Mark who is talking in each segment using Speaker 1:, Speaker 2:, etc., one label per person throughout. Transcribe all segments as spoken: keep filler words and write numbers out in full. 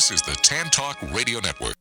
Speaker 1: This is the Tan Talk Radio Network.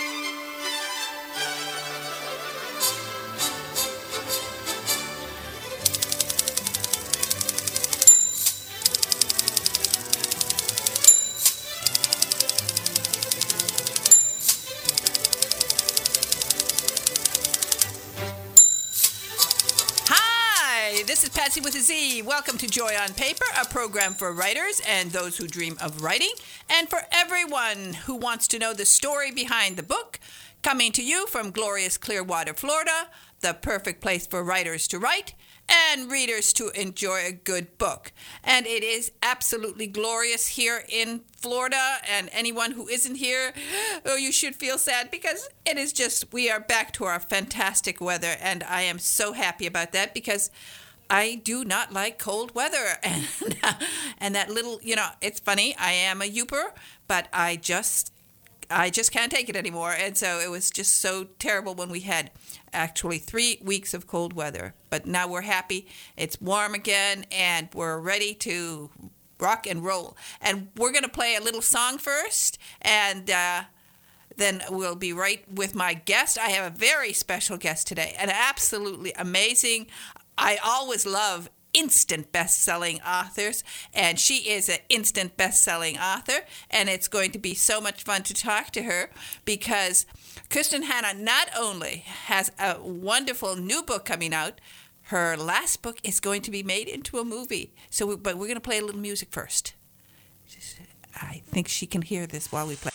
Speaker 2: This is Patsy with a Z. Welcome to Joy on Paper, a program for writers and those who dream of writing, and for everyone who wants to know the story behind the book. Coming to you from glorious Clearwater, Florida, the perfect place for writers to write and readers to enjoy a good book. And it is absolutely glorious here in Florida, and anyone who isn't here, oh, you should feel sad because it is just, we are back to our fantastic weather, and I am so happy about that because I do not like cold weather. And, and that little, you know, it's funny, I am a youper, but I just I just can't take it anymore. And so it was just so terrible when we had actually three weeks of cold weather. But now we're happy. It's warm again, and we're ready to rock and roll. And we're going to play a little song first, and uh, then we'll be right with my guest. I have a very special guest today, and absolutely amazing. I always love instant best-selling authors, and she is an instant best-selling author, and it's going to be so much fun to talk to her because Kristin Hannah not only has a wonderful new book coming out, her last book is going to be made into a movie. So, we, but we're going to play a little music first. I think she can hear this while we play.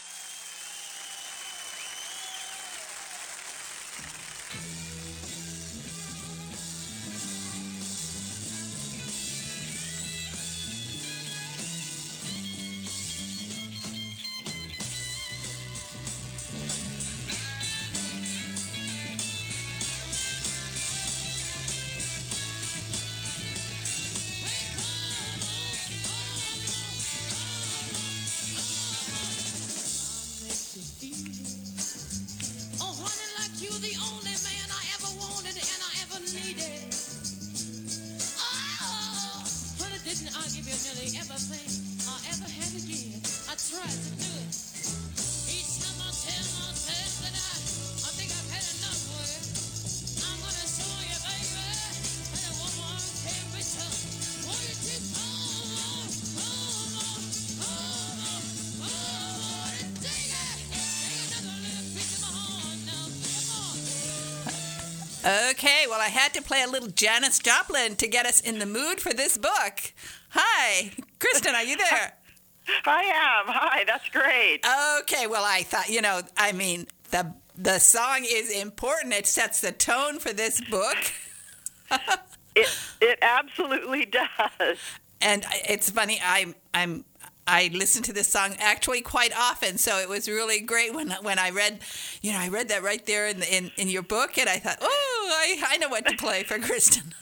Speaker 2: Okay, well, I had to play a little Janis Joplin to get us in the mood for this book. Hi, Kristin, are you there?
Speaker 3: I am. Hi, that's great.
Speaker 2: Okay, well, I thought, you know, I mean, the the song is important. It sets the tone for this book.
Speaker 3: it it absolutely does.
Speaker 2: And it's funny, I'm I'm I listen to this song actually quite often, so it was really great when when I read, you know, I read that right there in the, in, in your book, and I thought, oh, I, I know what to play for Kristin.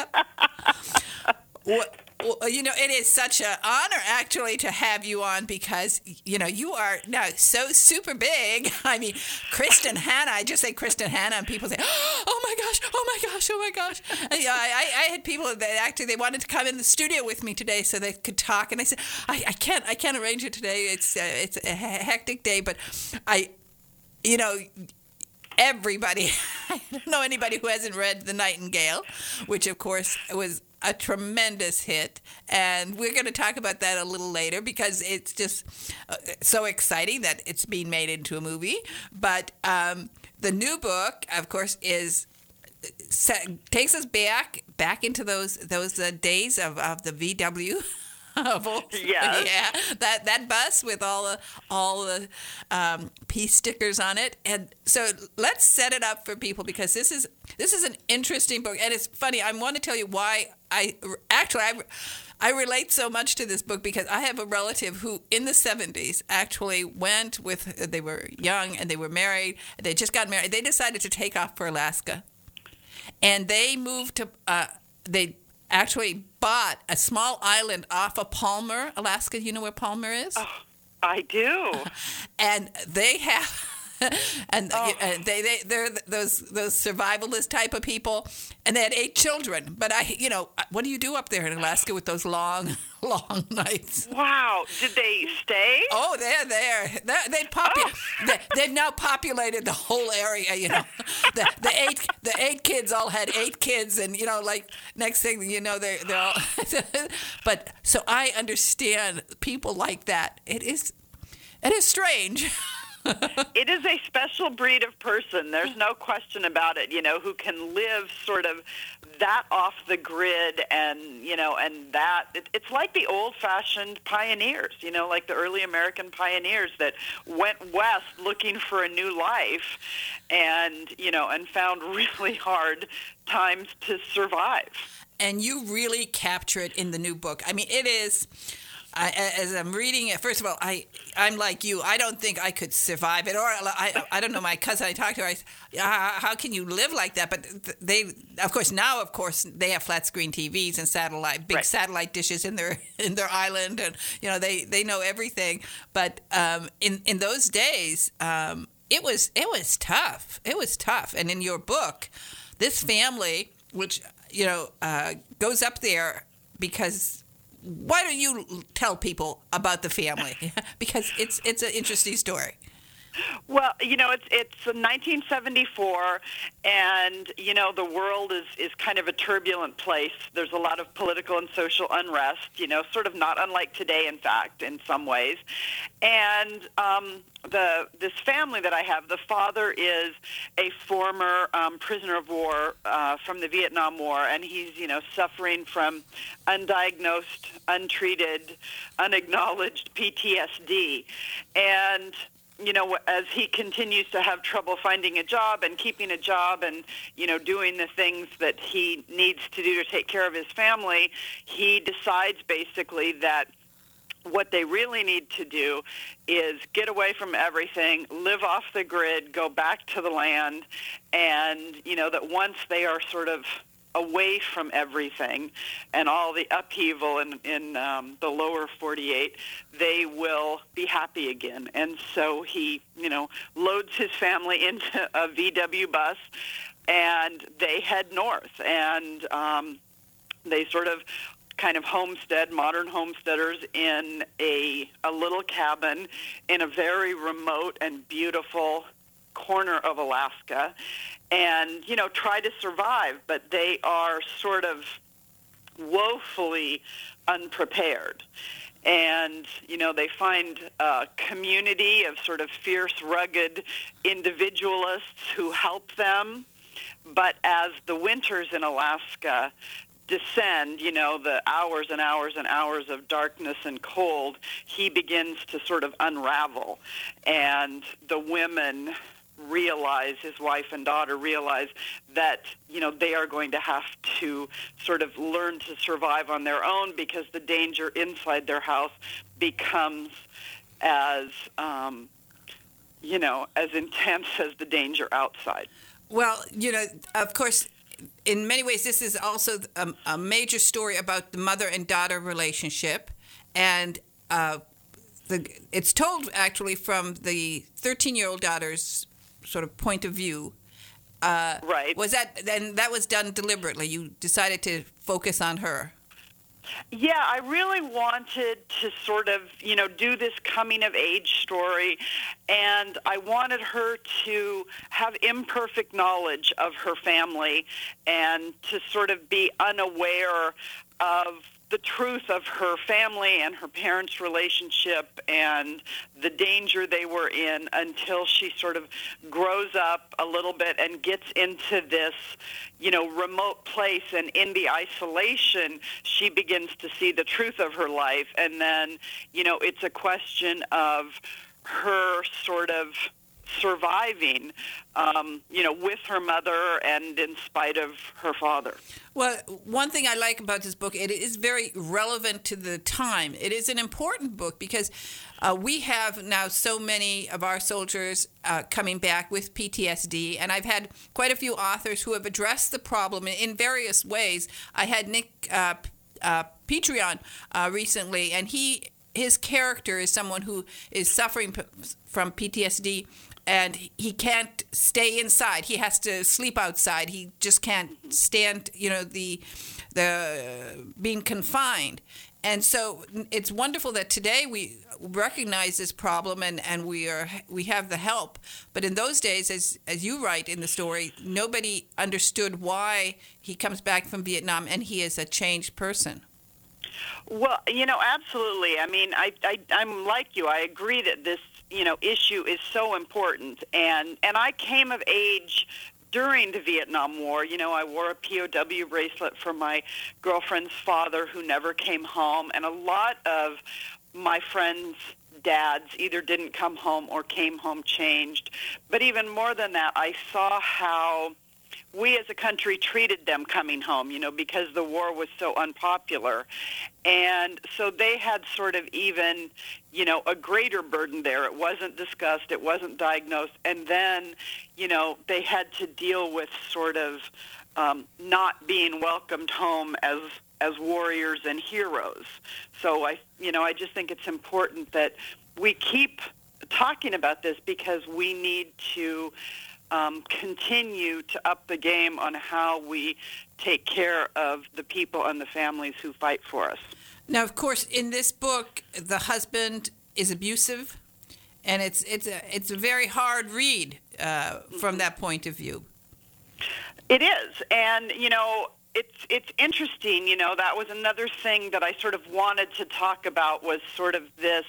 Speaker 2: well, well, you know, it is such an honor actually to have you on because, you know, you are now so super big. I mean, Kristin Hannah, I just say Kristin Hannah, and people say, oh my gosh, oh my gosh, oh my gosh. And, you know, I, I had people that actually, they wanted to come in the studio with me today so they could talk, and I said, I, I can't, I can't arrange it today. It's, uh, it's a hectic day, but I, you know, everybody, I don't know anybody who hasn't read The Nightingale, which of course was a tremendous hit, and we're going to talk about that a little later because it's just uh, so exciting that it's being made into a movie. But um, the new book, of course, is set, takes us back back into those those uh, days of, of the V W.
Speaker 3: Yes.
Speaker 2: Yeah, that that bus with all the all the um, peace stickers on it, and so let's set it up for people because this is this is an interesting book, and it's funny. I want to tell you why I actually I, I relate so much to this book because I have a relative who in the seventies actually went with. They were young and they were married. They just got married. They decided to take off for Alaska, and they moved to uh, they. actually bought a small island off of Palmer, Alaska. You know where Palmer is?
Speaker 3: Oh, I do.
Speaker 2: And they have and,
Speaker 3: Oh.
Speaker 2: and they they they're those those survivalist type of people, and they had eight children. But I, you know, what do you do up there in Alaska with those long, long nights?
Speaker 3: Wow. Did they stay?
Speaker 2: Oh, they're there. They're, they popu-
Speaker 3: Oh.
Speaker 2: they, they've now populated the whole area. You know, the the eight the eight kids all had eight kids, and you know, like next thing you know, they're they're all. But so I understand people like that. It is it is strange.
Speaker 3: It is a special breed of person. There's no question about it, you know, who can live sort of that off the grid and, you know, and that. It, it's like the old-fashioned pioneers, you know, like the early American pioneers that went west looking for a new life and, you know, and found really hard times to survive.
Speaker 2: And you really capture it in the new book. I mean, it is... I, as I'm reading it, first of all, I, I'm like you. I don't think I could survive it. Or I, I don't know, my cousin I talked to, I, uh, how can you live like that? But they, of course, now, of course, they have flat screen T Vs and satellite, big
Speaker 3: right.
Speaker 2: satellite dishes in their in their island, and you know they, they know everything. But um, in in those days, um, it was it was tough. It was tough. And in your book, this family, which you know uh, goes up there because. Why don't you tell people about the family? Because it's it's an interesting story.
Speaker 3: Well, you know, it's it's nineteen seventy-four, and you know the world is, is kind of a turbulent place. There's a lot of political and social unrest. You know, sort of not unlike today, in fact, in some ways. And um, the this family that I have, the father is a former um, prisoner of war uh, from the Vietnam War, and he's you know suffering from undiagnosed, untreated, unacknowledged P T S D, and you know, as he continues to have trouble finding a job and keeping a job and, you know, doing the things that he needs to do to take care of his family, he decides basically that what they really need to do is get away from everything, live off the grid, go back to the land, and, you know, that once they are sort of away from everything and all the upheaval in, in um, the lower forty-eight, they will be happy again. And so he, you know, loads his family into a V W bus, and they head north. And um, they sort of kind of homestead, modern homesteaders in a, a little cabin in a very remote and beautiful corner of Alaska, and, you know, try to survive, but they are sort of woefully unprepared. And, you know, they find a community of sort of fierce, rugged individualists who help them. But as the winters in Alaska descend, you know, the hours and hours and hours of darkness and cold, he begins to sort of unravel. And the women realize, his wife and daughter realize that, you know, they are going to have to sort of learn to survive on their own because the danger inside their house becomes as, um, you know, as intense as the danger outside.
Speaker 2: Well, you know, of course, in many ways, this is also a, a major story about the mother and daughter relationship. And uh, the, it's told actually from the thirteen-year-old daughter's sort of point of view. Uh,
Speaker 3: right.
Speaker 2: Was that, then that was done deliberately? You decided to focus on her?
Speaker 3: Yeah, I really wanted to sort of, you know, do this coming-of-age story, and I wanted her to have imperfect knowledge of her family and to sort of be unaware of the truth of her family and her parents' relationship and the danger they were in until she sort of grows up a little bit and gets into this, you know, remote place. And in the isolation, she begins to see the truth of her life. And then, you know, it's a question of her sort of surviving, um, you know, with her mother and in spite of her father.
Speaker 2: Well, one thing I like about this book, it is very relevant to the time. It is an important book because uh, we have now so many of our soldiers uh, coming back with P T S D, and I've had quite a few authors who have addressed the problem in various ways. I had Nick uh, uh, Petrion uh, recently, and he his character is someone who is suffering p- from P T S D, and he can't stay inside. He has to sleep outside. He just can't stand, you know, the the being confined. And so it's wonderful that today we recognize this problem and, and we are we have the help. But in those days, as as you write in the story, nobody understood why he comes back from Vietnam and he is a changed person.
Speaker 3: Well, you know, absolutely. I mean, I, I I'm like you. I agree that this, you know, issue is so important. And and I came of age during the Vietnam War. You know, I wore a P O W bracelet for my girlfriend's father who never came home. And a lot of my friends' dads either didn't come home or came home changed. But even more than that, I saw how we as a country treated them coming home, you know, because the war was so unpopular. And so they had sort of even, you know, a greater burden there. It wasn't discussed. It wasn't diagnosed. And then, you know, they had to deal with sort of um, not being welcomed home as as warriors and heroes. So I, you know, I just think it's important that we keep talking about this because we need to Um, continue to up the game on how we take care of the people and the families who fight for us.
Speaker 2: Now, of course, in this book, the husband is abusive, and it's it's a it's a very hard read uh, from that point of view.
Speaker 3: It is, and you know, it's it's interesting. You know, that was another thing that I sort of wanted to talk about was sort of this,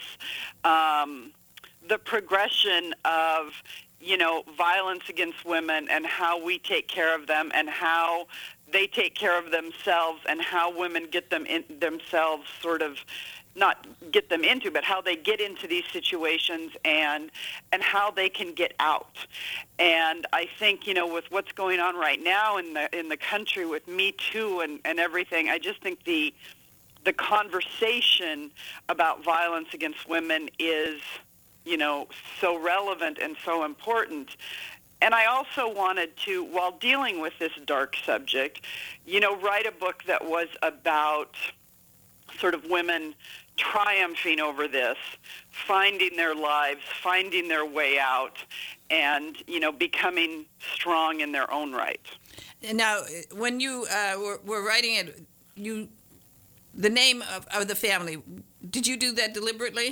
Speaker 3: um, the progression of, you know, violence against women and how we take care of them and how they take care of themselves and how women get them in themselves sort of not get them into, but how they get into these situations and and how they can get out. And I think, you know, with what's going on right now in the in the country with Me Too and, and everything, I just think the the conversation about violence against women is, you know, so relevant and so important. And I also wanted to, while dealing with this dark subject, you know, write a book that was about sort of women triumphing over this, finding their lives, finding their way out, and, you know, becoming strong in their own right.
Speaker 2: Now, when you uh, were, were writing it, you the name of, of the family, did you do that deliberately?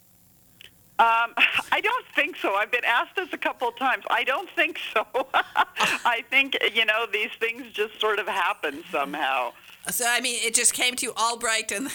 Speaker 3: Um, I don't think so. I've been asked this a couple of times. I don't think so. I think, you know, these things just sort of happen somehow.
Speaker 2: So, I mean, it just came to you Albright and...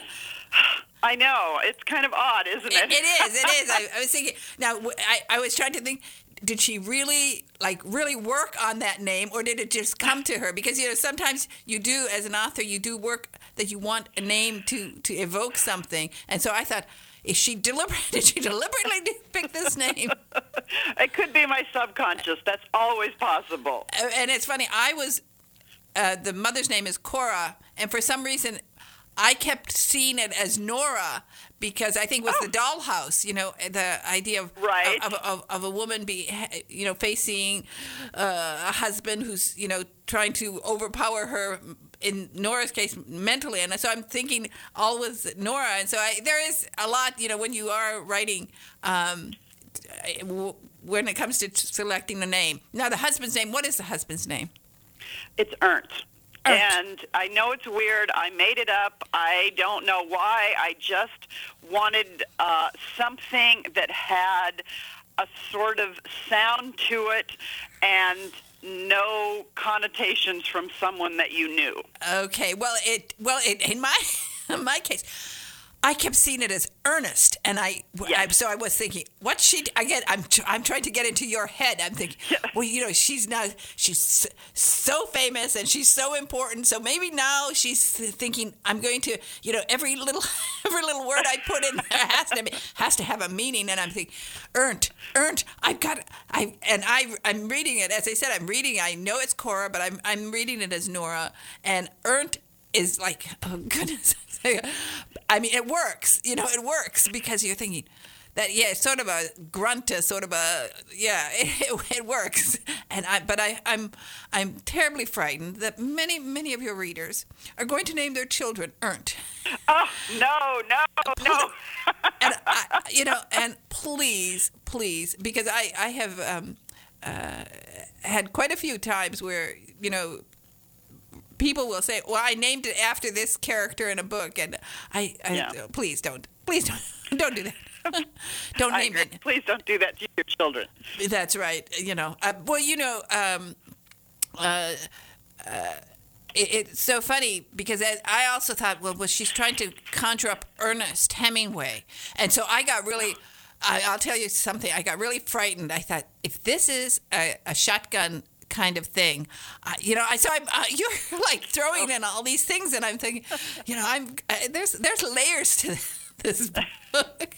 Speaker 3: I know. It's kind of odd, isn't it?
Speaker 2: It, it is. It is. I, I was thinking... Now, I, I was trying to think, did she really, like, really work on that name, or did it just come to her? Because, you know, sometimes you do, as an author, you do work that you want a name to, to evoke something. And so I thought... Is she deliberate? Did she deliberately pick this name?
Speaker 3: It could be my subconscious. That's always possible.
Speaker 2: And it's funny. I was, uh, the mother's name is Cora, and for some reason, I kept seeing it as Nora because I think it was oh. the dollhouse. You know, the idea of
Speaker 3: right.
Speaker 2: of, of, of a woman be, you know, facing uh, a husband who's, you know, trying to overpower her. In Nora's case, mentally, and so I'm thinking all with Nora, and so I, there is a lot, you know, when you are writing, um, when it comes to selecting a name. Now, the husband's name, what is the husband's name?
Speaker 3: It's Ernst.
Speaker 2: Ernst.
Speaker 3: And I know it's weird. I made it up. I don't know why. I just wanted uh, something that had a sort of sound to it and no connotations from someone that you knew.
Speaker 2: Okay, well, it well it, in my in my case, I kept seeing it as Ernest, and I,
Speaker 3: yes.
Speaker 2: I so I was thinking, what she again? I'm I'm trying to get into your head. I'm thinking, yes. well, you know, she's now she's so famous and she's so important. So maybe now she's thinking, I'm going to, you know, every little every little word I put in there has to be, has to have a meaning. And I'm thinking, Ernst, Ernst, I've got I and I I'm reading it as I said. I'm reading. I know it's Cora, but I'm I'm reading it as Nora, and Ernst is like, oh goodness. I mean, it works, you know, it works because you're thinking, that yeah, sort of a grunt, a sort of a yeah, it, it works. And I, but I, I'm, I'm terribly frightened that many, many of your readers are going to name their children Ernst.
Speaker 3: Oh no, no, no!
Speaker 2: And I, you know, and please, please, because I, I have um, uh, had quite a few times where you know. People will say, "Well, I named it after this character in a book," and I, I
Speaker 3: Yeah.
Speaker 2: please don't, please don't, don't do that. Don't
Speaker 3: I
Speaker 2: name
Speaker 3: agree.
Speaker 2: it.
Speaker 3: Please don't do that to your children.
Speaker 2: That's right. You know, uh, well, you know, um, uh, uh, it, it's so funny because I, I also thought, well, well, she's trying to conjure up Ernest Hemingway, and so I got really. I, I'll tell you something. I got really frightened. I thought, if this is a, a shotgun kind of thing, uh, you know. I so I'm uh, you're like throwing in all these things, and I'm thinking, you know, I'm uh, there's there's layers to this book.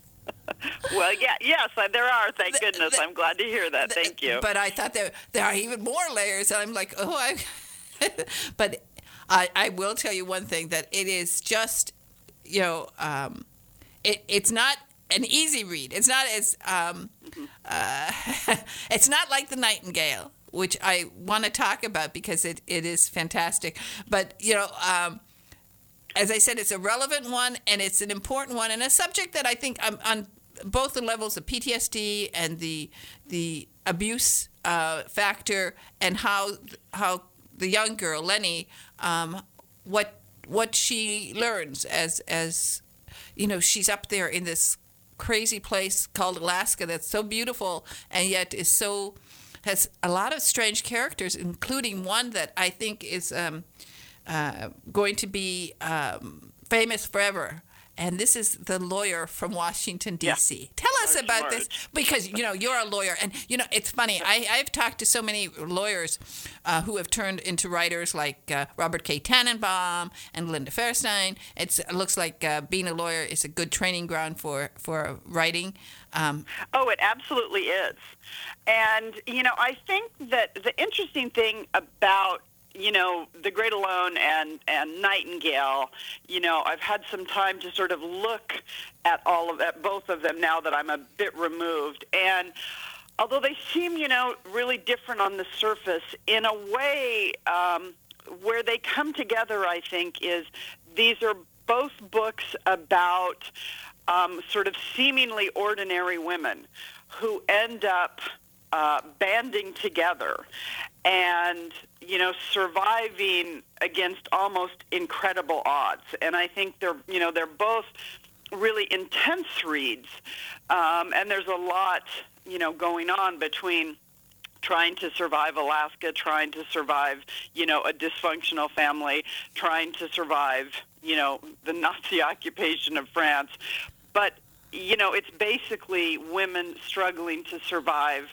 Speaker 3: Well, yeah, yes, uh, there are. Thank
Speaker 2: The-
Speaker 3: goodness.
Speaker 2: the-
Speaker 3: I'm glad to hear that. Thank you.
Speaker 2: But I thought there there are even more layers, and I'm like, oh, I. But I I will tell you one thing, that it is just, you know, um, it it's not an easy read. It's not as um, uh, it's not like The Nightingale, which I want to talk about because it, it is fantastic. But, you know, um, as I said, it's a relevant one and it's an important one, and a subject that I think um, on both the levels of P T S D and the the abuse uh, factor, and how how the young girl, Lenny, um, what what she learns as as you know, she's up there in this crazy place called Alaska that's so beautiful and yet is so has a lot of strange characters, including one that I think is um, uh, going to be um, famous forever. And this is the lawyer from Washington, D C Yeah. Tell us
Speaker 3: Large
Speaker 2: about
Speaker 3: Marge.
Speaker 2: this, because, you know, you're a lawyer. And, you know, it's funny. I, I've talked to so many lawyers uh, who have turned into writers, like uh, Robert K. Tannenbaum and Linda Fairstein. It's, it looks like uh, being a lawyer is a good training ground for, for writing. Um,
Speaker 3: Oh, it absolutely is. And, you know, I think that the interesting thing about, you know, The Great Alone and, and Nightingale, you know, I've had some time to sort of look at all of at both of them now that I'm a bit removed. And although they seem, you know, really different on the surface, in a way, um, where they come together, I think, is these are both books about um, sort of seemingly ordinary women who end up uh, banding together and, you know, surviving against almost incredible odds. And I think they're, you know, they're both really intense reads. Um, and there's a lot, you know, going on between trying to survive Alaska, trying to survive, you know, a dysfunctional family, trying to survive, you know, the Nazi occupation of France. But, you know, it's basically women struggling to survive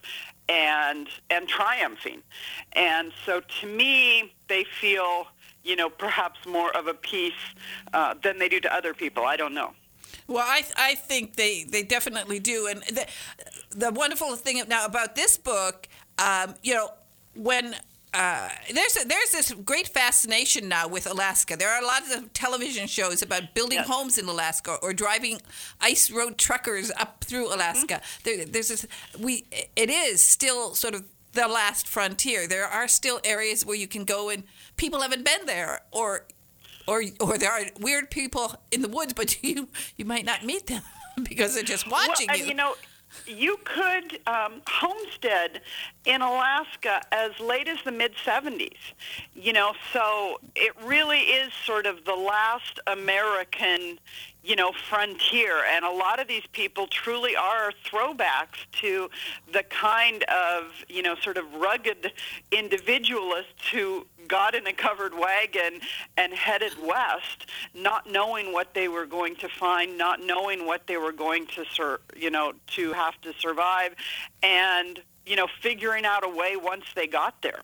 Speaker 3: and and triumphing. And so to me, they feel, you know, perhaps more of a piece uh, than they do to other people. I don't know.
Speaker 2: Well, I I think they, they definitely do. And the, the wonderful thing now about this book, um, you know, when uh, there's a, there's this great fascination now with Alaska. There are a lot of television shows about building
Speaker 3: Yes.
Speaker 2: homes in Alaska or driving ice road truckers up through Alaska. Mm-hmm. There, there's this, we it is still sort of the last frontier. There are still areas where you can go and people haven't been there, or or or there are weird people in the woods, but you you might not meet them because they're just watching
Speaker 3: well,
Speaker 2: you.
Speaker 3: And, you know, you could um, homestead in Alaska as late as the mid seventies, you know, so it really is sort of the last American, you know, frontier. And a lot of these people truly are throwbacks to the kind of, you know, sort of rugged individualists who got in a covered wagon and headed west, not knowing what they were going to find, not knowing what they were going to, sur- you know, to have to survive, and, you know, figuring out a way once they got there.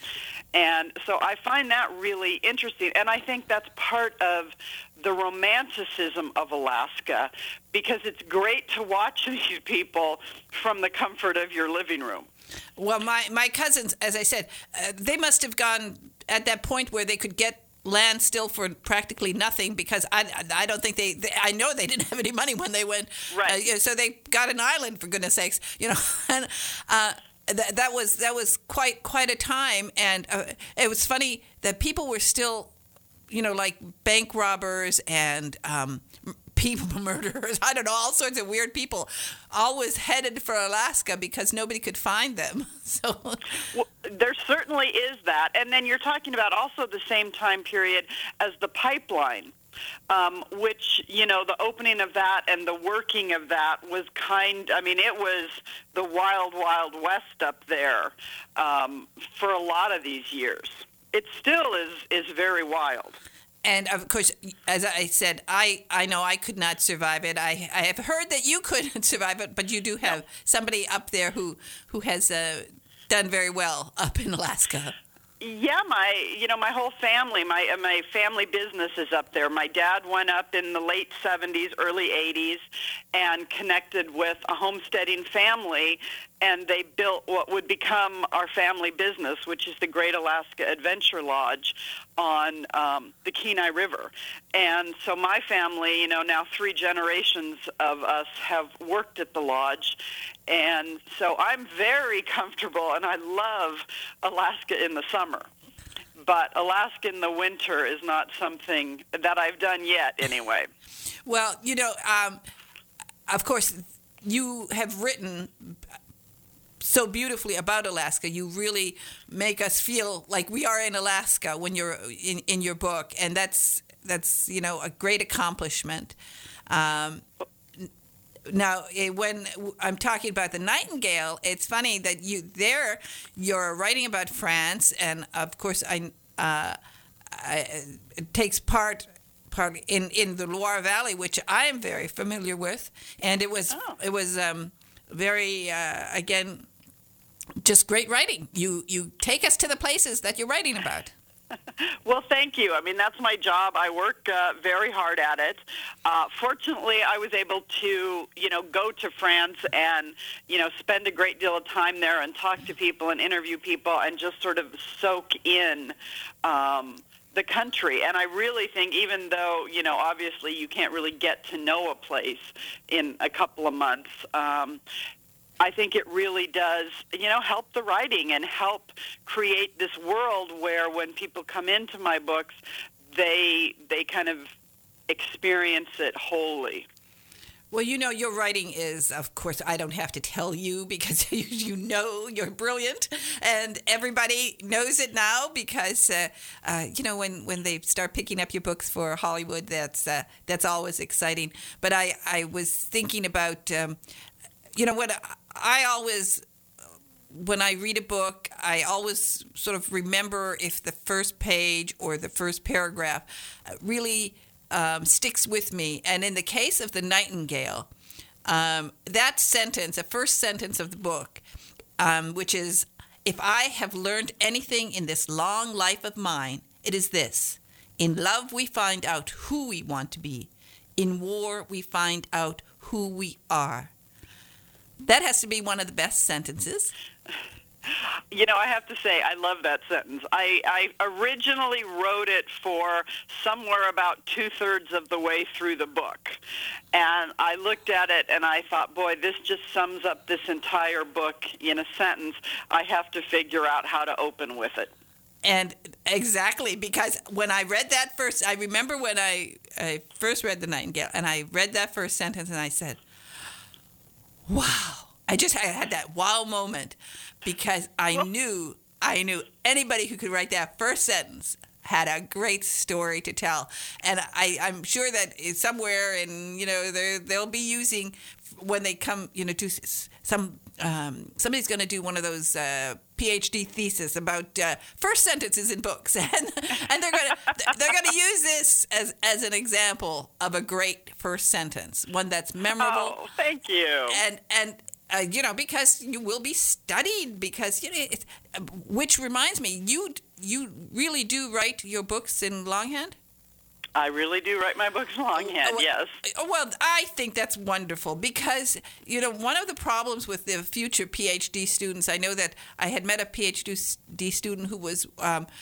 Speaker 3: And so I find that really interesting, and I think that's part of the romanticism of Alaska, because it's great to watch these people from the comfort of your living room.
Speaker 2: Well, my, my cousins, as I said, uh, they must have gone at that point where they could get land still for practically nothing because I, I don't think they, they I know they didn't have any money when they went.
Speaker 3: Right.
Speaker 2: Uh, you know, so they got an island, for goodness sakes, you know. And uh, th- that was that was quite quite a time, and uh, it was funny that people were still, you know, like bank robbers and um, people murderers. I don't know, all sorts of weird people, always headed for Alaska because nobody could find them. So,
Speaker 3: well, there certainly is that, and then you're talking about also the same time period as the pipeline. Um, which, you know, the opening of that and the working of that was kind, I mean, it was the wild, wild west up there um, for a lot of these years. It still is, is very wild.
Speaker 2: And, of course, as I said, I, I know I could not survive it. I I have heard that you couldn't survive it, but you do have somebody up there who, who has uh, done very well up in Alaska.
Speaker 3: Yeah, my you know my whole family, my uh, my family business is up there. My dad went up in the late seventies, early eighties, and connected with a homesteading family, and they built what would become our family business, which is the Great Alaska Adventure Lodge on um, the Kenai River. And so my family, you know, now three generations of us have worked at the lodge. And so I'm very comfortable, and I love Alaska in the summer. But Alaska in the winter is not something that I've done yet, anyway.
Speaker 2: Well, you know, um, of course, you have written so beautifully about Alaska. You really make us feel like we are in Alaska when you're in, in your book, and that's that's you know a great accomplishment. Um, Now, when I'm talking about the Nightingale, it's funny that you there you're writing about France, and of course, I, uh, I it takes part part in, in the Loire Valley, which I am very familiar with, and it was
Speaker 3: oh.
Speaker 2: it was um, very uh, again just great writing. You you take us to the places that you're writing about.
Speaker 3: Well, thank you. I mean, that's my job. I work uh, very hard at it. Uh, fortunately, I was able to, you know, go to France and, you know, spend a great deal of time there and talk to people and interview people and just sort of soak in um, the country. And I really think, even though, you know, obviously you can't really get to know a place in a couple of months, um, I think it really does, you know, help the writing and help create this world where when people come into my books, they they kind of experience it wholly.
Speaker 2: Well, you know, your writing is, of course, I don't have to tell you because you, you know you're brilliant, and everybody knows it now because, uh, uh, you know, when, when they start picking up your books for Hollywood, that's uh, that's always exciting. But I, I was thinking about, um, you know, what I always, when I read a book, I always sort of remember if the first page or the first paragraph really um, sticks with me. And in the case of The Nightingale, um, that sentence, the first sentence of the book, um, which is, if I have learned anything in this long life of mine, it is this. In love, we find out who we want to be. In war, we find out who we are. That has to be one of the best sentences.
Speaker 3: You know, I have to say, I love that sentence. I, I originally wrote it for somewhere about two-thirds of the way through the book. And I looked at it and I thought, boy, this just sums up this entire book in a sentence. I have to figure out how to open with it.
Speaker 2: And exactly, because when I read that first, I remember when I, I first read The Nightingale, and I read that first sentence and I said, wow. I just I had that wow moment because I knew I knew anybody who could write that first sentence had a great story to tell. And I, I'm sure that it's somewhere, and you know, they'll be using when they come, you know, to some um, somebody's going to do one of those uh, PhD thesis about uh, first sentences in books, and and they're going to they're going to use this as as an example of a great first sentence, one that's memorable.
Speaker 3: Oh, thank you.
Speaker 2: And and. Uh, you know, because you will be studied. Because you know, it's, uh, which reminds me, you you really do write your books in longhand?
Speaker 3: I really do write my books longhand.
Speaker 2: Oh,
Speaker 3: yes.
Speaker 2: Well, I think that's wonderful because you know one of the problems with the future PhD students. I know that I had met a PhD student who was um,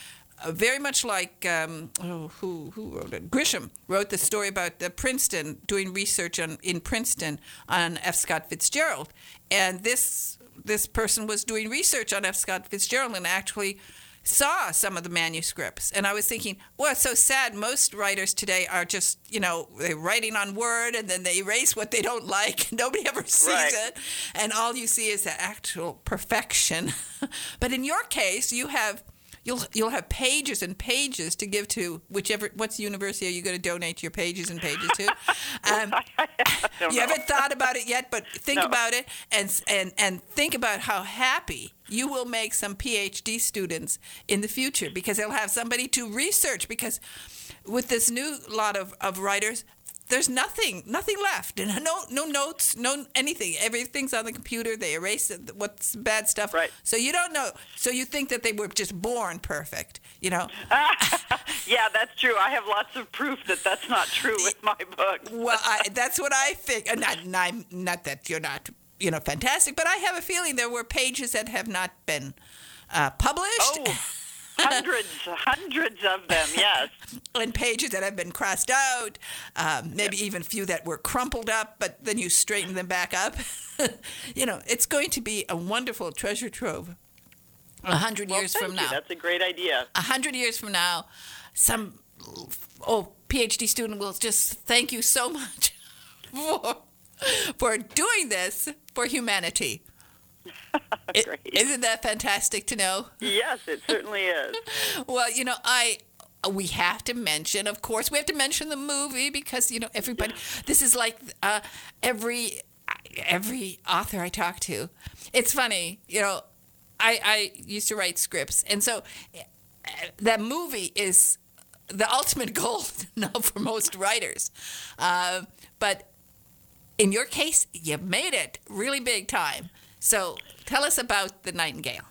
Speaker 2: uh, very much like um, oh, who who wrote it? Grisham wrote the story about uh, Princeton doing research on in Princeton on F. Scott Fitzgerald, and this this person was doing research on F. Scott Fitzgerald and actually saw some of the manuscripts. And I was thinking, well, it's so sad. Most writers today are just, you know, they're writing on Word and then they erase what they don't like. Nobody ever sees
Speaker 3: Right.
Speaker 2: it. And all you see is the actual perfection. But in your case, you have... You'll you'll have pages and pages to give to whichever. What's university are you going to donate your pages and pages to? Um,
Speaker 3: don't
Speaker 2: you
Speaker 3: know.
Speaker 2: haven't thought about it yet, but think
Speaker 3: No.
Speaker 2: about it and and and think about how happy you will make some PhD students in the future because they'll have somebody to research. Because with this new lot of, of writers, there's nothing, nothing left. And no, no notes, no anything. Everything's on the computer. They erase it, what's bad stuff.
Speaker 3: Right.
Speaker 2: So you don't know. So you think that they were just born perfect, you know?
Speaker 3: Yeah, that's true. I have lots of proof that that's not true with my book.
Speaker 2: Well, I, that's what I think. Uh, Not, not, not that you're not, you know, fantastic, but I have a feeling there were pages that have not been uh, published.
Speaker 3: Oh, hundreds, hundreds of them, yes.
Speaker 2: And pages that have been crossed out, um, maybe even a few that were crumpled up, but then you straighten them back up. You know, it's going to be a wonderful treasure trove. A hundred
Speaker 3: Well,
Speaker 2: years
Speaker 3: thank
Speaker 2: from
Speaker 3: you.
Speaker 2: now,
Speaker 3: That's a great idea.
Speaker 2: a hundred years from now, some oh PhD student will just thank you so much for for doing this for humanity. It,
Speaker 3: Great.
Speaker 2: isn't that fantastic to know?
Speaker 3: Yes, it certainly is.
Speaker 2: Well, you know, I we have to mention, of course, we have to mention the movie because you know everybody. This is like uh, every every author I talk to. It's funny, you know. I I used to write scripts, and so uh, that movie is the ultimate goal now for most writers. Uh, but in your case, you made it really big time. So tell us about The Nightingale.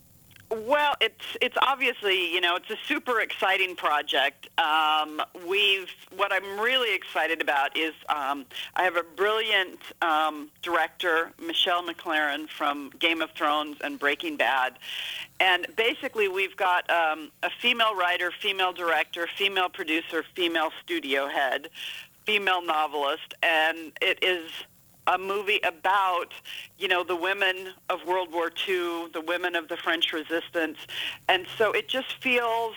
Speaker 3: Well, it's it's obviously, you know, it's a super exciting project. Um, we've what I'm really excited about is um, I have a brilliant um, director, Michelle MacLaren from Game of Thrones and Breaking Bad, and basically we've got um, a female writer, female director, female producer, female studio head, female novelist, and it is a movie about, you know, the women of World War Two, the women of the French Resistance. And so it just feels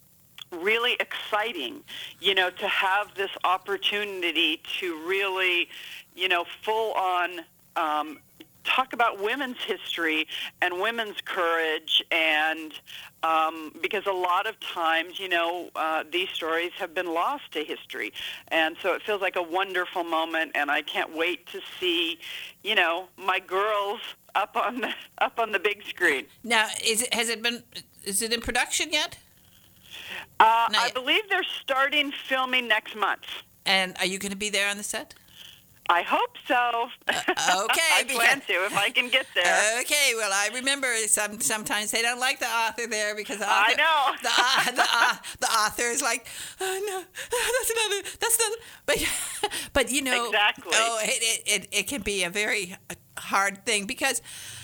Speaker 3: really exciting, you know, to have this opportunity to really, you know, full on um, talk about women's history and women's courage. And um, because a lot of times, you know, uh, these stories have been lost to history. And so it feels like a wonderful moment, and I can't wait to see, you know, my girls up on the up on the big screen.
Speaker 2: Now, is it has it been is it in production yet?
Speaker 3: Uh,
Speaker 2: Not
Speaker 3: I
Speaker 2: yet.
Speaker 3: believe they're starting filming next month.
Speaker 2: And are you going to be there on the set?
Speaker 3: I hope so.
Speaker 2: okay,
Speaker 3: I plan
Speaker 2: because-
Speaker 3: to if I can get there.
Speaker 2: Okay, well, I remember some sometimes they don't like the author there because the author,
Speaker 3: I know.
Speaker 2: the uh, the, uh, the author is like, oh, no, that's another, that's another. But but you know,
Speaker 3: Exactly.
Speaker 2: Oh, it it, it it can be a very hard thing because.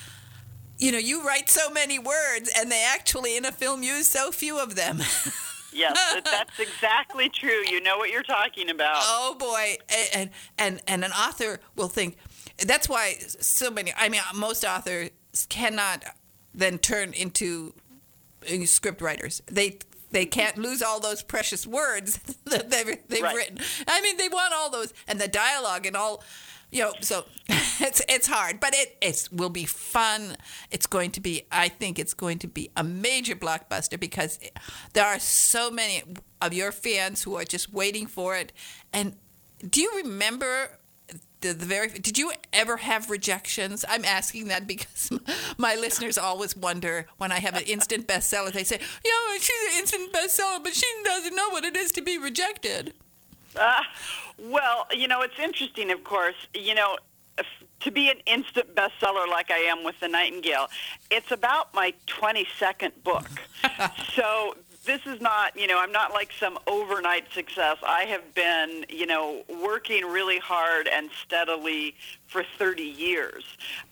Speaker 2: You know, you write so many words, and they actually, in a film, use so few of them.
Speaker 3: Yes, that- that's exactly true. You know what you're talking about.
Speaker 2: Oh boy, and and and an author will think that's why so many. I mean, most authors cannot then turn into uh, script writers. They they can't lose all those precious words that they've they've
Speaker 3: Right.
Speaker 2: written. I mean, they want all those and the dialogue and all. You know, so it's it's hard, but it it will be fun. It's going to be, I think, it's going to be a major blockbuster because there are so many of your fans who are just waiting for it. And do you remember the, the very? Did you ever have rejections? I'm asking that because my listeners always wonder when I have an instant bestseller. They say, "Yeah, she's an instant bestseller, but she doesn't know what it is to be rejected."
Speaker 3: Uh, well, you know, it's interesting, of course. You know, if, to be an instant bestseller like I am with The Nightingale, it's about my twenty-second book. So this is not, you know, I'm not like some overnight success. I have been, you know, working really hard and steadily for thirty years.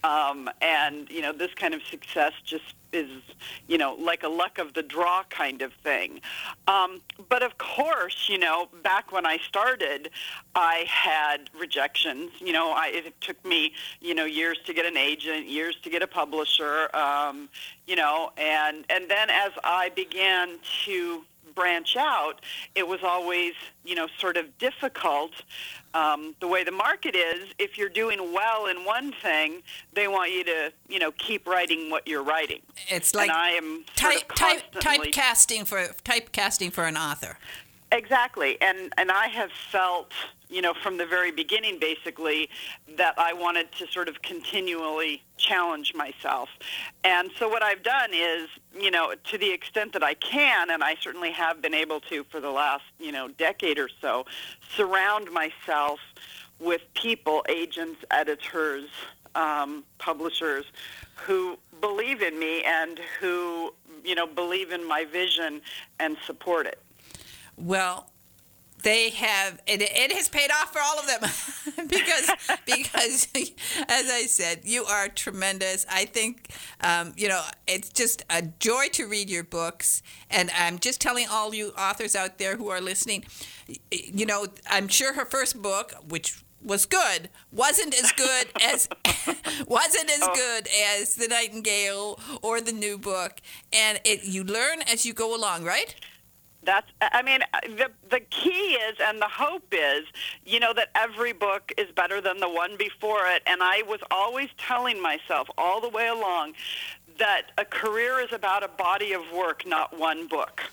Speaker 3: Um, and, you know, this kind of success just is, you know, like a luck of the draw kind of thing. Um, but of course, you know, back when I started, I had rejections. You know, I, it took me, you know, years to get an agent, years to get a publisher, um, you know, and, and then as I began to branch out, it was always, you know, sort of difficult. Um, the way the market is, if you're doing well in one thing, they want you to, you know, keep writing what you're writing.
Speaker 2: It's like
Speaker 3: and I am
Speaker 2: type,
Speaker 3: sort of
Speaker 2: type,
Speaker 3: constantly,
Speaker 2: typecasting for typecasting for an author.
Speaker 3: Exactly, and and I have felt, you know, from the very beginning, basically, that I wanted to sort of continually challenge myself. And so what I've done is, you know, to the extent that I can, and I certainly have been able to for the last, you know, decade or so, surround myself with people, agents, editors, um, publishers, who believe in me and who, you know, believe in my vision and support it.
Speaker 2: Well, they have, it, it has paid off for all of them because, because, as I said, you are tremendous. I think, um, you know, it's just a joy to read your books. And I'm just telling all you authors out there who are listening, you know, I'm sure her first book, which was good, wasn't as good as wasn't as
Speaker 3: oh.
Speaker 2: good as The Nightingale or the new book. And it you learn as you go along, right?
Speaker 3: That's, I mean, the the key is, and the hope is, you know, that every book is better than the one before it. And I was always telling myself all the way along that a career is about a body of work, not one book.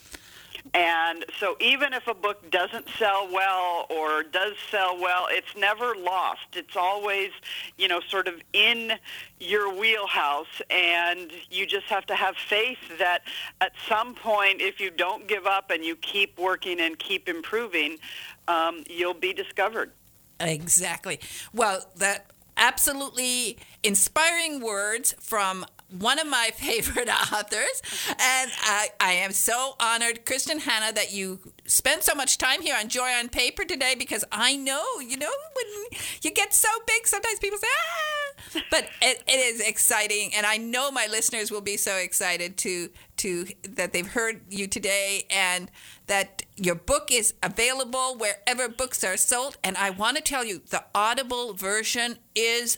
Speaker 3: And so even if a book doesn't sell well or does sell well, it's never lost. It's always, you know, sort of in your wheelhouse, and you just have to have faith that at some point, if you don't give up and you keep working and keep improving, um, you'll be discovered.
Speaker 2: Exactly. Well, that absolutely inspiring words from one of my favorite authors, and I, I am so honored, Kristin Hannah, that you spent so much time here on Joy on Paper today, because I know, you know, when you get so big, sometimes people say, ah, but it, it is exciting, and I know my listeners will be so excited to to that they've heard you today, and that your book is available wherever books are sold. And I want to tell you, the Audible version is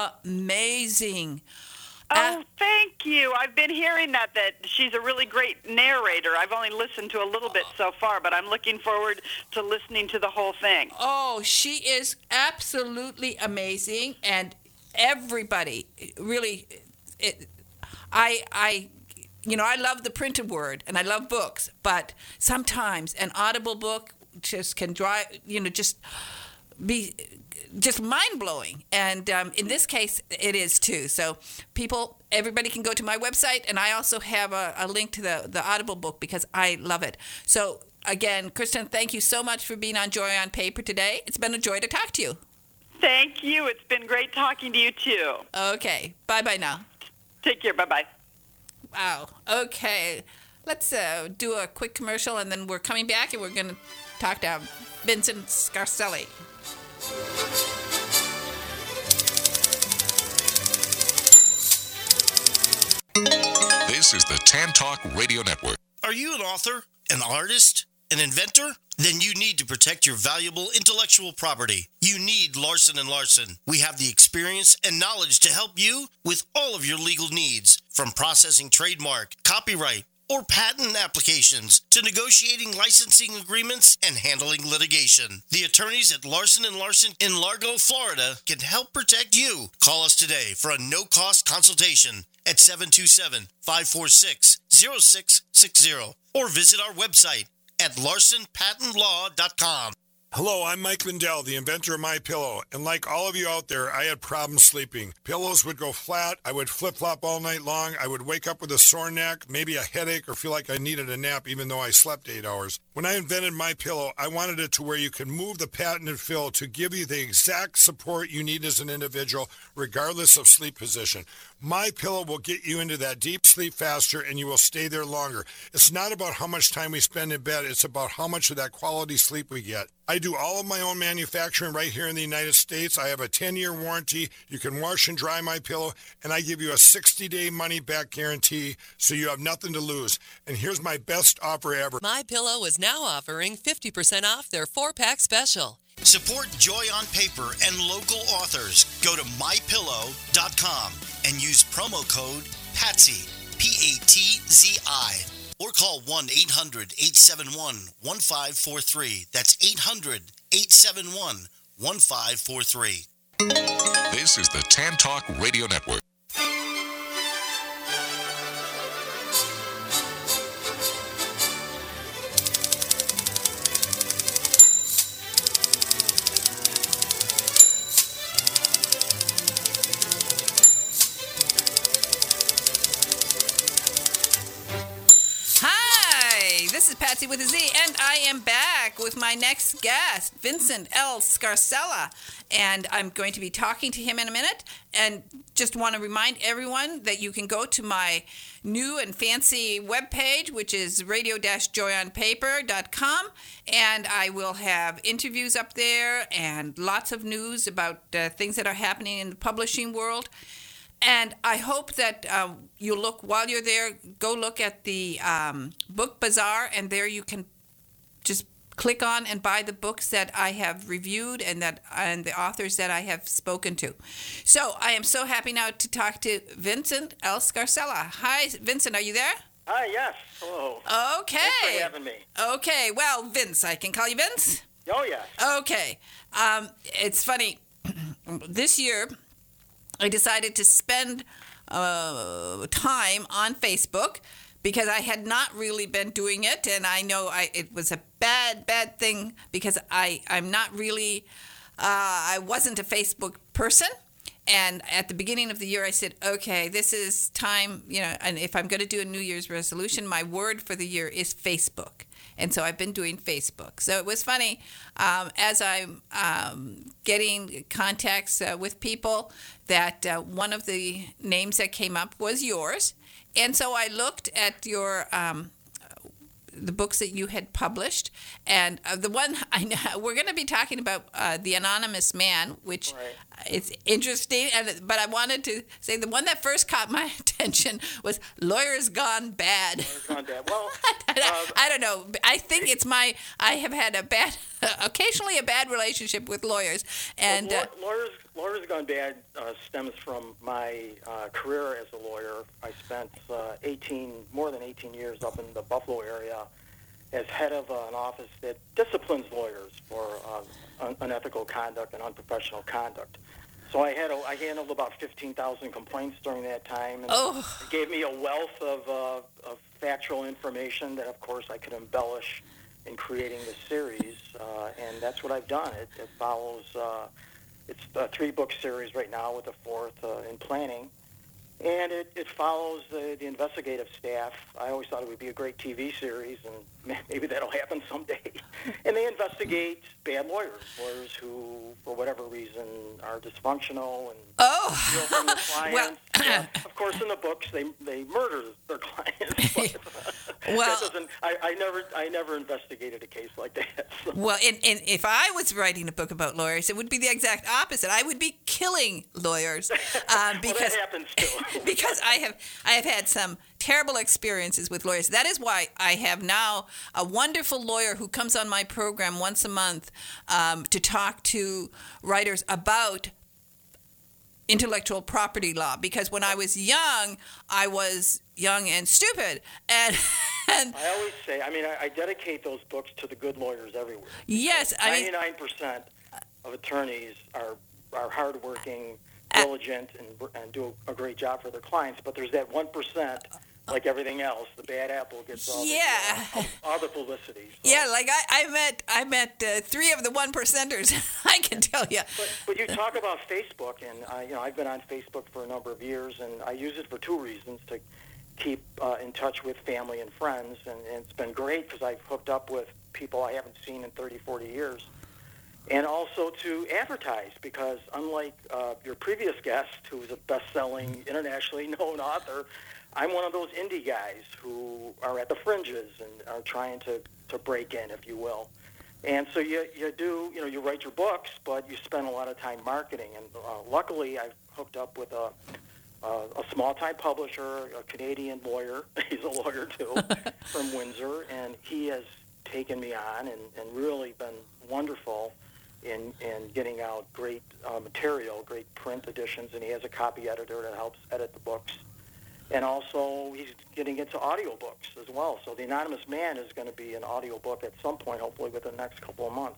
Speaker 2: amazing.
Speaker 3: Oh, thank you. I've been hearing that, that she's a really great narrator. I've only listened to a little bit so far, but I'm looking forward to listening to the whole thing.
Speaker 2: Oh, she is absolutely amazing, and everybody really, it, I, I, you know, I love the printed word, and I love books, but sometimes an Audible book just can drive, you know, just be just mind-blowing. And um, in this case, it is too. So people, everybody can go to my website, and I also have a, a link to the, the Audible book because I love it. So again, Kristin, thank you so much for being on Joy on Paper today. It's been a joy to talk to you.
Speaker 3: Thank you. It's been great talking to you too.
Speaker 2: Okay. Bye-bye now.
Speaker 3: Take care. Bye-bye.
Speaker 2: Wow. Okay. Let's uh, do a quick commercial, and then we're coming back, and we're going to talk to Vincent Scarselli.
Speaker 1: This is the Tan Talk Radio Network.
Speaker 4: Are you an author, an artist, an inventor? Then you need to protect your valuable intellectual property. You need Larson and Larson. We have the experience and knowledge to help you with all of your legal needs, from processing trademark, copyright, or patent applications to negotiating licensing agreements and handling litigation. The attorneys at Larson and Larson in Largo, Florida can help protect you. Call us today for a no-cost consultation at seven two seven, five four six, zero six six zero or visit our website at larson patent law dot com.
Speaker 5: Hello, I'm Mike Lindell, the inventor of MyPillow, and like all of you out there, I had problems sleeping. Pillows would go flat, I would flip-flop all night long, I would wake up with a sore neck, maybe a headache, or feel like I needed a nap even though I slept eight hours. When I invented MyPillow, I wanted it to where you can move the patented fill to give you the exact support you need as an individual, regardless of sleep position. MyPillow will get you into that deep sleep faster, and you will stay there longer. It's not about how much time we spend in bed, it's about how much of that quality sleep we get. I do all of my own manufacturing right here in the United States. I have a ten-year warranty. You can wash and dry my pillow, and I give you a sixty-day money-back guarantee, so you have nothing to lose. And here's my best offer ever.
Speaker 6: MyPillow is now offering fifty percent off their four-pack special.
Speaker 4: Support Joy on Paper and local authors. Go to my pillow dot com and use promo code PATSY, P A T Z I. Or call one eight hundred eight seven one one five four three. That's eight hundred eight seven one one five four three.
Speaker 1: This is the Tan Talk Radio Network.
Speaker 2: This is Patsy with a Z, and I am back with my next guest, Vincent L. Scarcella, and I'm going to be talking to him in a minute, and just want to remind everyone that you can go to my new and fancy webpage, which is radio dash joy on paper dot com, and I will have interviews up there and lots of news about uh, things that are happening in the publishing world. And I hope that um, you look, while you're there, go look at the um, Book Bazaar, and there you can just click on and buy the books that I have reviewed and that and the authors that I have spoken to. So I am so happy now to talk to Vincent L. Scarcella. Hi, Vincent, are you there?
Speaker 7: Hi, yes. Hello.
Speaker 2: Okay.
Speaker 7: Thanks for having me.
Speaker 2: Okay, well, Vince, I can call you Vince?
Speaker 7: Oh, yes.
Speaker 2: Okay. Um, it's funny. This year, I decided to spend uh, time on Facebook because I had not really been doing it, and I know I, it was a bad, bad thing because I, I'm not really, uh, I wasn't a Facebook person. And at the beginning of the year, I said, okay, this is time, you know, and if I'm going to do a New Year's resolution, my word for the year is Facebook. And so I've been doing Facebook. So it was funny, um, as I'm um, getting contacts uh, with people, that uh, one of the names that came up was yours. And so I looked at your um, the books that you had published, and uh, the one I know, we're going to be talking about uh, The Anonymous Man, which
Speaker 7: right.
Speaker 2: is interesting. And but I wanted to say the one that first caught my attention was Lawyers Gone Bad.
Speaker 7: Lawyers Gone Bad. Well,
Speaker 2: I,
Speaker 7: uh,
Speaker 2: I don't know. I think it's my. I have had a bad, occasionally a bad relationship with lawyers, and
Speaker 7: well,
Speaker 2: uh,
Speaker 7: Lawyers Lawyers Gone Bad uh, stems from my uh, career as a lawyer. I spent uh, eighteen, more than eighteen years up in the Buffalo area as head of uh, an office that disciplines lawyers for uh, un- unethical conduct and unprofessional conduct. So I had a, I handled about fifteen thousand complaints during that time, and
Speaker 2: oh.
Speaker 7: it gave me a wealth of, uh, of factual information that, of course, I could embellish in creating this series, uh, and that's what I've done. It, it follows, uh, it's a three-book series right now with a fourth uh, in planning, and it, it follows uh, the investigative staff. I always thought it would be a great T V series, and maybe that'll happen someday. And they investigate bad lawyers, lawyers who, for whatever reason, are dysfunctional and
Speaker 2: oh.
Speaker 7: steal from their clients.
Speaker 2: well,
Speaker 7: uh, of course, in the books, they they murder their clients. But,
Speaker 2: well,
Speaker 7: that doesn't, I, I never I never investigated a case like that. So.
Speaker 2: Well, and, and if I was writing a book about lawyers, it would be the exact opposite. I would be killing lawyers um, because
Speaker 7: well, that happens too.
Speaker 2: because I have I have had some terrible experiences with lawyers. That is why I have now a wonderful lawyer who comes on my program once a month um, to talk to writers about intellectual property law, because when I was young, I was young and stupid, and and
Speaker 7: I always say, I mean, I, I dedicate those books to the good lawyers everywhere.
Speaker 2: Yes, I mean,
Speaker 7: ninety-nine percent of attorneys are are hardworking, diligent, and and do a great job for their clients. But there's that one percent. Like everything else, the bad apple gets all,
Speaker 2: yeah.
Speaker 7: the, uh, all the publicity. So.
Speaker 2: Yeah, like I, I met I met uh, three of the one percenters. I can tell you.
Speaker 7: But, but you talk about Facebook, and uh, you know I've been on Facebook for a number of years, and I use it for two reasons: to keep uh, in touch with family and friends, and, and it's been great because I've hooked up with people I haven't seen in thirty, forty years, and also to advertise, because unlike uh, your previous guest, who was a best-selling, internationally known author, I'm one of those indie guys who are at the fringes and are trying to, to break in, if you will. And so you you do, you know, you write your books, but you spend a lot of time marketing. And uh, luckily, I've hooked up with a uh, a small-time publisher, a Canadian lawyer. He's a lawyer, too, from Windsor. And he has taken me on and, and really been wonderful in, in getting out great uh, material, great print editions. And he has a copy editor that helps edit the books. And also, he's getting into audiobooks as well. So The Anonymous Man is going to be an audiobook at some point, hopefully within the next couple of months.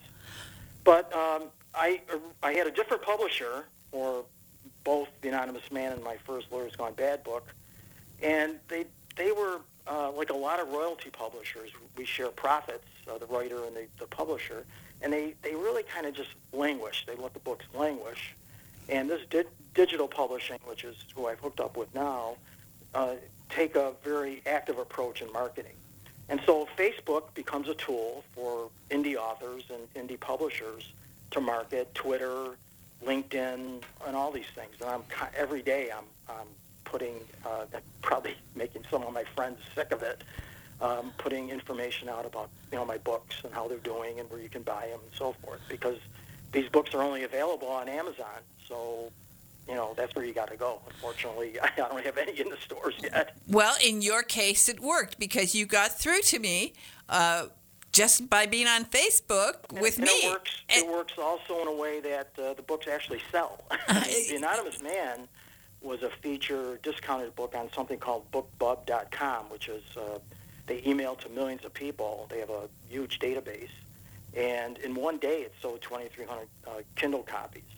Speaker 7: But um, I I had a different publisher for both The Anonymous Man and my first Lawyers Gone Bad book. And they they were uh, like a lot of royalty publishers. We share profits, uh, the writer and the, the publisher. And they, they really kind of just languish. They let the books languish. And this di- digital publishing, which is who I've hooked up with now, Uh, take a very active approach in marketing. And so Facebook becomes a tool for indie authors and indie publishers to market, Twitter, LinkedIn, and all these things. And I'm every day I'm, I'm putting, uh, probably making some of my friends sick of it, um, putting information out about, you know, my books and how they're doing and where you can buy them and so forth, because these books are only available on Amazon. So, you know, that's where you got to go. Unfortunately, I don't have any in the stores yet.
Speaker 2: Well, in your case, it worked because you got through to me uh, just by being on Facebook
Speaker 7: and,
Speaker 2: with
Speaker 7: and
Speaker 2: me.
Speaker 7: It works,
Speaker 2: and,
Speaker 7: it works also in a way that uh, the books actually sell. The Anonymous Man was a feature discounted book on something called book bub dot com, which is uh, they email to millions of people. They have a huge database. And in one day, it sold twenty-three hundred uh, Kindle copies.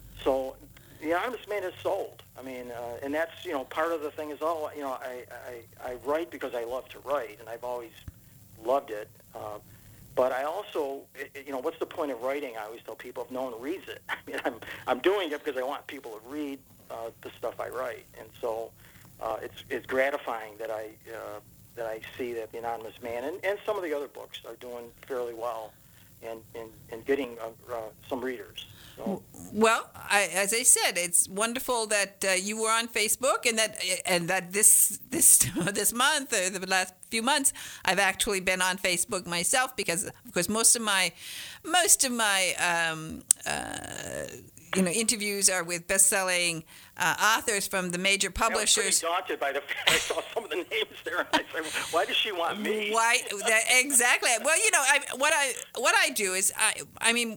Speaker 7: So The Anonymous Man is sold. I mean, uh, and that's, you know, part of the thing is, oh, you know, I, I, I write because I love to write, and I've always loved it. Uh, but I also, it, you know, what's the point of writing? I always tell people if no one reads it. I mean, I'm, I'm doing it because I want people to read uh, the stuff I write. And so uh, it's, it's gratifying that I, uh, that I see that The Anonymous Man and, and some of the other books are doing fairly well and, and, and getting uh, uh, some readers. So.
Speaker 2: Well, I, as I said, it's wonderful that uh, you were on Facebook, and that and that this this this month or the last few months, I've actually been on Facebook myself because, of course, most of my most of my um, uh, you know interviews are with best-selling uh, authors from the major publishers.
Speaker 7: I was pretty daunted by the fact I saw some of the names there, and I said, "Why does she want me?"
Speaker 2: Why? That, exactly. Well, you know, I, what I what I do is I I mean.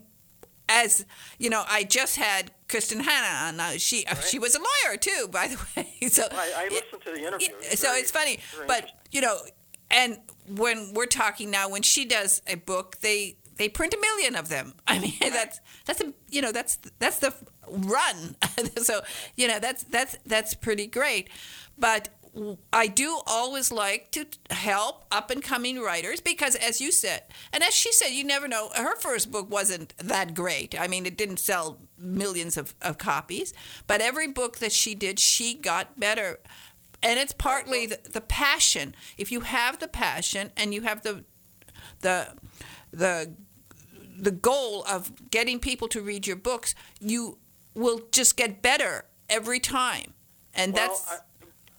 Speaker 2: As you know, I just had Kristen Hanna on. Uh, she right. she was a lawyer too, by the way. So
Speaker 7: I, I listened to the interview.
Speaker 2: It, so
Speaker 7: very,
Speaker 2: it's funny, but you know, and when we're talking now, when she does a book, they they print a million of them. I mean, right. that's that's a you know that's that's the run. So you know that's that's that's pretty great, but. I do always like to help up-and-coming writers because, as you said, and as she said, you never know. Her first book wasn't that great. I mean, it didn't sell millions of, of copies, but every book that she did, she got better. And it's partly the, the passion. If you have the passion and you have the the the the goal of getting people to read your books, you will just get better every time. And
Speaker 7: well,
Speaker 2: that's...
Speaker 7: I-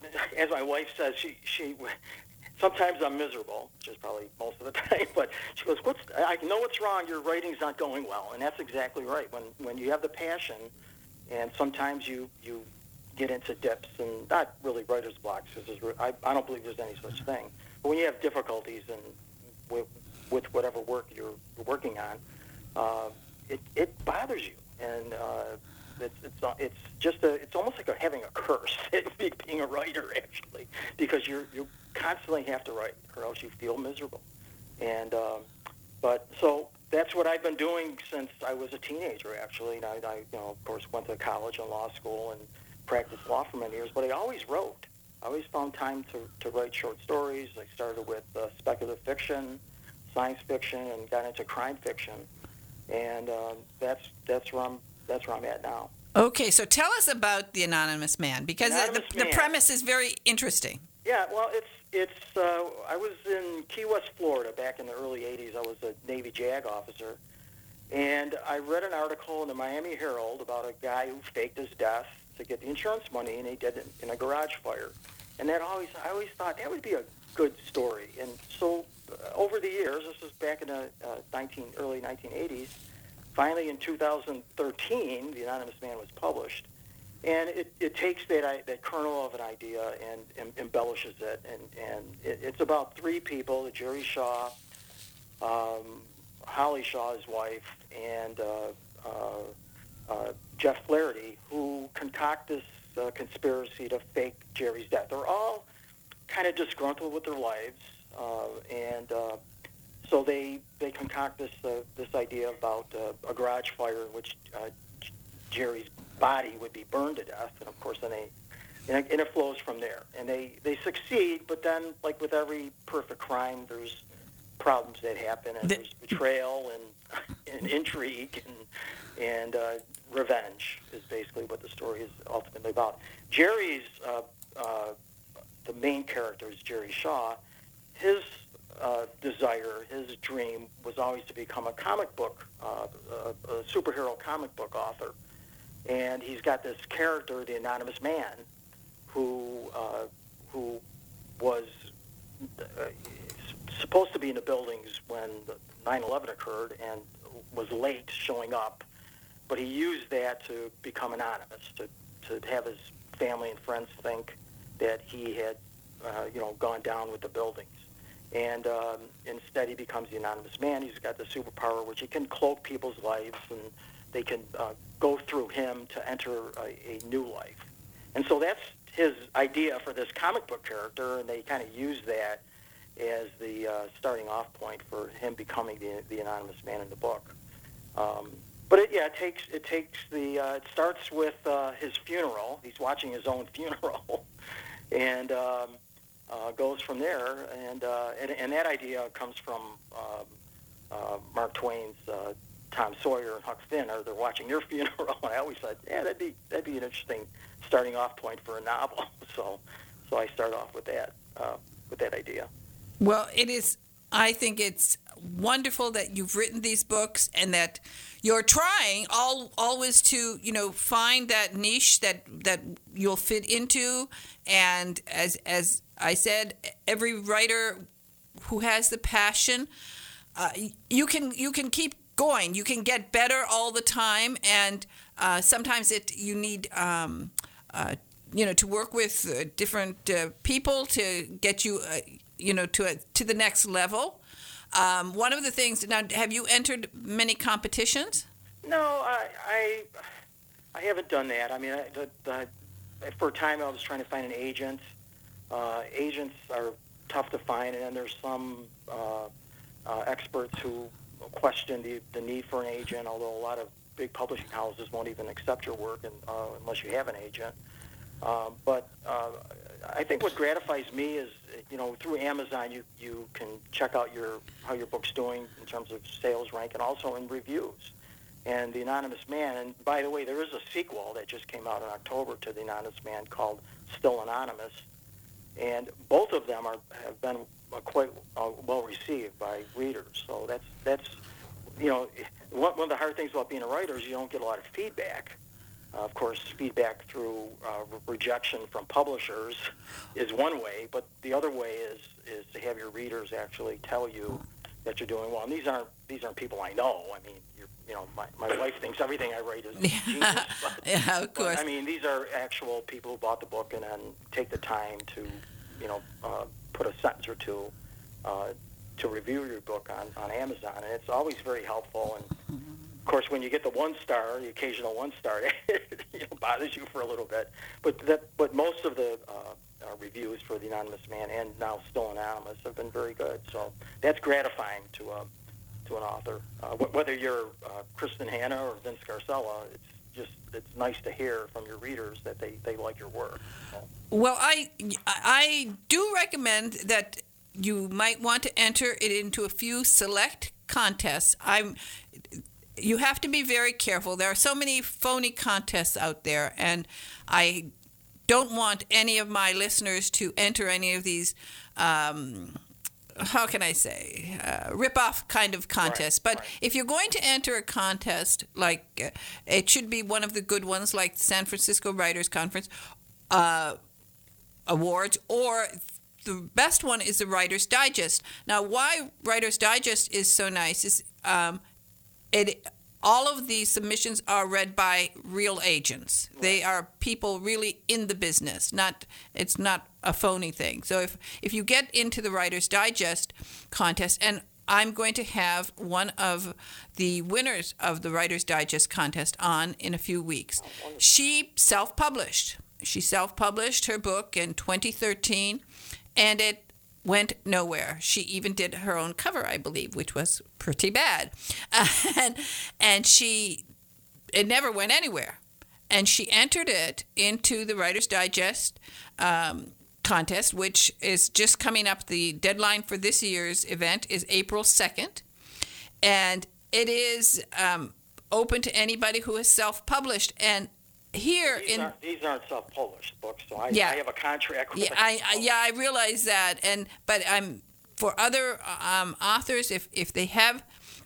Speaker 7: As my wife says, she she sometimes I'm miserable, which is probably most of the time. But she goes, "What's? I know what's wrong. Your writing's not going well," and that's exactly right. When when you have the passion, and sometimes you, you get into dips and not really writer's blocks. Because I I don't believe there's any such thing. But when you have difficulties and with with whatever work you're, you're working on, uh, it it bothers you and. Uh, It's it's it's just a it's almost like a, having a curse being a writer actually, because you you constantly have to write or else you feel miserable, and um, but so that's what I've been doing since I was a teenager actually. And I, I you know of course went to college and law school and practiced law for many years, but I always wrote. I always found time to, to write short stories. I started with uh, speculative fiction, science fiction, and got into crime fiction, and um, that's that's where I'm. That's where I'm at now.
Speaker 2: Okay, so tell us about The Anonymous Man, because
Speaker 7: Anonymous
Speaker 2: the, the
Speaker 7: Man.
Speaker 2: premise is very interesting.
Speaker 7: Yeah, well, it's it's. Uh, I was in Key West, Florida, back in the early eighties. I was a Navy JAG officer, and I read an article in the Miami Herald about a guy who faked his death to get the insurance money, and he did it in a garage fire. And that always, I always thought that would be a good story. And so uh, over the years, this was back in the uh, nineteen, early nineteen eighties, finally in two thousand thirteen, The Anonymous Man was published. And it, it takes that that kernel of an idea and, and embellishes it. And, and it, it's about three people, Jerry Shaw, um, Holly Shaw, his wife, and uh, uh, uh, Jeff Flaherty, who concoct this uh, conspiracy to fake Jerry's death. They're all kind of disgruntled with their lives, uh, and uh, so they they concoct this uh, this idea about uh, a garage fire in which uh, J- Jerry's body would be burned to death, and of course then they and it, and it flows from there. And they, they succeed, but then, like with every perfect crime, there's problems that happen, and there's betrayal and, and intrigue and and uh, revenge is basically what the story is ultimately about. Jerry's uh, uh, the main character is Jerry Shaw. His uh, desire, his dream, was always to become a comic book, uh, a, a superhero comic book author. And he's got this character, the Anonymous Man, who uh, who was uh, supposed to be in the buildings when nine eleven occurred and was late showing up, but he used that to become anonymous, to, to have his family and friends think that he had, uh, you know, gone down with the buildings. And um, instead he becomes the Anonymous Man. He's got the superpower which he can cloak people's lives, and they can uh, go through him to enter a, a new life. And so that's his idea for this comic book character, and they kind of use that as the uh, starting off point for him becoming the, the Anonymous Man in the book. Um, but it, yeah, it takes it takes the uh, it starts with uh, his funeral. He's watching his own funeral, and um, uh, goes from there. And, uh, and and that idea comes from um, uh, Mark Twain's uh, Tom Sawyer and Huck Finn. Are they're watching their funeral? And I always thought, yeah, that'd be that'd be an interesting starting off point for a novel. So so I start off with that uh, with that idea.
Speaker 2: Well, it is. I think it's wonderful that you've written these books and that you're trying all always to, you know, find that niche that that you'll fit into. And as as I said, every writer who has the passion, uh, you can you can keep going. You can get better all the time, and uh, sometimes it you need. Um, uh, you know, to work with uh, different uh, people to get you, uh, you know, to a, to the next level. Um, one of the things now, have you entered many competitions?
Speaker 7: No, I I, I haven't done that. I mean, I, the, the, for a time I was trying to find an agent. Uh, agents are tough to find, and then there's some uh, uh, experts who question the, the need for an agent, although a lot of big publishing houses won't even accept your work and, uh, unless you have an agent. Uh, but uh, I think what gratifies me is, you know, through Amazon, you, you can check out your how your book's doing in terms of sales rank and also in reviews. And The Anonymous Man, and by the way, there is a sequel that just came out in October to The Anonymous Man called Still Anonymous. And both of them are have been uh, quite uh, well received by readers. So that's, that's you know, one, one of the hard things about being a writer is you don't get a lot of feedback. Uh, of course, feedback through uh, re- rejection from publishers is one way, but the other way is is to have your readers actually tell you that you're doing well. And these aren't these aren't people I know. I mean, you're, you know, my, my wife thinks everything I write is genius. But,
Speaker 2: yeah, of course.
Speaker 7: But, I mean, these are actual people who bought the book and then take the time to, you know, uh, put a sentence or two uh, to review your book on, on Amazon, and it's always very helpful. And of course, when you get the one star, the occasional one star, it you know, bothers you for a little bit. But that, but most of the uh, uh, reviews for The Anonymous Man and now Still Anonymous have been very good. So that's gratifying to uh, to an author. Uh, wh- whether you're uh, Kristen Hanna or Vince Garcella, it's just it's nice to hear from your readers that they, they like your work. So.
Speaker 2: Well, I I do recommend that you might want to enter it into a few select contests. I'm. You have to be very careful. There are so many phony contests out there, and I don't want any of my listeners to enter any of these, um, how can I say, uh, rip-off kind of contests.
Speaker 7: Right,
Speaker 2: but
Speaker 7: right.
Speaker 2: if you're going to enter a contest, like uh, it should be one of the good ones, like the San Francisco Writers Conference uh, Awards, or the best one is the Writer's Digest. Now, why Writer's Digest is so nice is um, it. All of these submissions are read by real agents. Right. They are people really in the business. Not it's not a phony thing. So if if you get into the Writer's Digest contest, and I'm going to have one of the winners of the Writer's Digest contest on in a few weeks. Oh, she self-published. She self-published her book in twenty thirteen, and it went nowhere. She even did her own cover, I believe, which was pretty bad. Uh, and, and she, it never went anywhere. And she entered it into the Writer's Digest um, contest, which is just coming up. The deadline for this year's event is April second. And it is um, open to anybody who is self-published. And here
Speaker 7: these
Speaker 2: in
Speaker 7: aren't, these aren't self-published books, so I,
Speaker 2: yeah.
Speaker 7: I have a contract with
Speaker 2: yeah, I, I yeah I realize that, and but I'm for other um, authors if if they have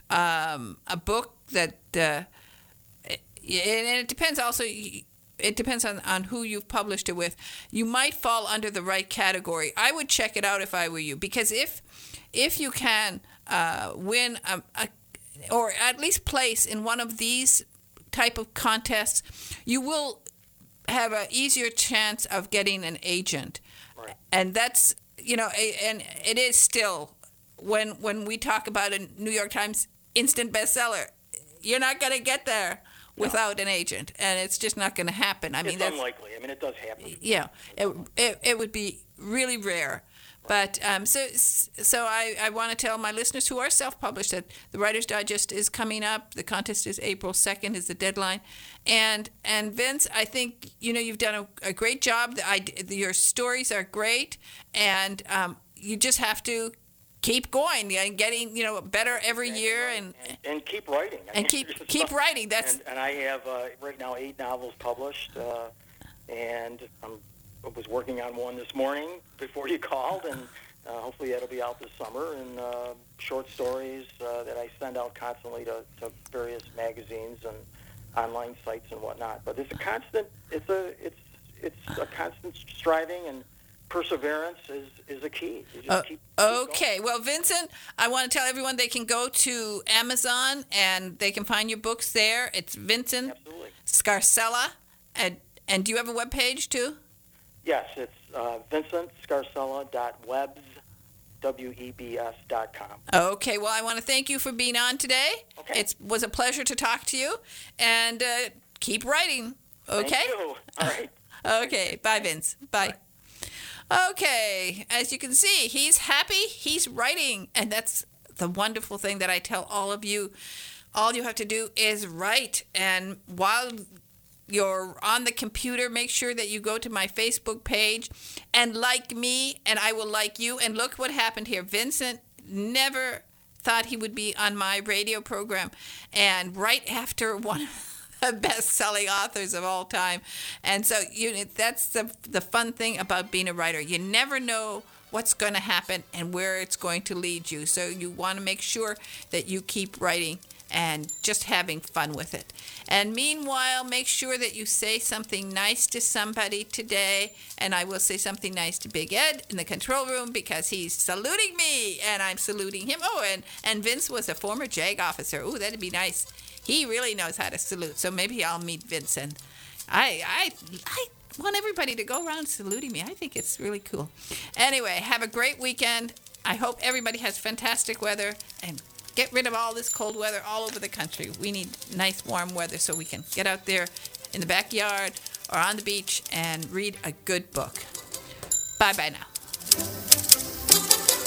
Speaker 2: um, a book that uh, and it depends also it depends on, on who you've published it with, you might fall under the right category. I would check it out if I were you, because if if you can uh, win a, a or at least place in one of these type of contests, you will have an easier chance of getting an agent.
Speaker 7: Right.
Speaker 2: And that's, you know, a, and it is still, when when we talk about a New York Times instant bestseller, you're not going to get there without no. an agent, and it's just not going to happen. I
Speaker 7: it's
Speaker 2: mean, that's
Speaker 7: unlikely. I mean, it does happen.
Speaker 2: Yeah, it, it, it would be really rare. But um, so so I, I want to tell my listeners who are self-published that the Writer's Digest is coming up. The contest is April second is the deadline. And and Vince, I think, you know, you've done a, a great job. The, I, your stories are great. And um, you just have to keep going and getting, you know, better every
Speaker 7: and,
Speaker 2: year. And,
Speaker 7: and and keep writing. I
Speaker 2: and
Speaker 7: mean,
Speaker 2: keep keep writing. That's
Speaker 7: and, and I have uh, right now eight novels published. Uh, and I'm I was working on one this morning before you called, and uh, hopefully that'll be out this summer. And uh, short stories uh, that I send out constantly to, to various magazines and online sites and whatnot. But it's a constant. It's a it's it's a constant striving, and perseverance is, is a key. You just
Speaker 2: uh,
Speaker 7: keep, keep
Speaker 2: okay.
Speaker 7: going.
Speaker 2: Well, Vincent, I want to tell everyone they can go to Amazon and they can find your books there. It's Vincent
Speaker 7: Absolutely.
Speaker 2: Scarsella, and and do you have a webpage too?
Speaker 7: Yes, it's uh, vincent scarsella dot webs, W E B S dot com.
Speaker 2: Okay, well, I want to thank you for being on today.
Speaker 7: Okay.
Speaker 2: It was a pleasure to talk to you, and uh, keep writing, okay?
Speaker 7: Thank you. All right.
Speaker 2: Okay, bye, Vince. Bye. Bye. Okay, as you can see, he's happy, he's writing, and that's the wonderful thing that I tell all of you. All you have to do is write, and while you're on the computer, make sure that you go to my Facebook page and like me, and I will like you. And look what happened here. Vincent never thought he would be on my radio program, and right after one of the best-selling authors of all time. And so you, that's the the fun thing about being a writer. You never know what's going to happen and where it's going to lead you. So you want to make sure that you keep writing and just having fun with it. And meanwhile, make sure that you say something nice to somebody today. And I will say something nice to Big Ed in the control room because he's saluting me and I'm saluting him. Oh, and, and Vince was a former JAG officer. Ooh, that'd be nice. He really knows how to salute. So maybe I'll meet Vince. And I, I, I want everybody to go around saluting me. I think it's really cool. Anyway, have a great weekend. I hope everybody has fantastic weather and get rid of all this cold weather all over the country. We need nice warm weather so we can get out there in the backyard or on the beach and read a good book. Bye-bye now.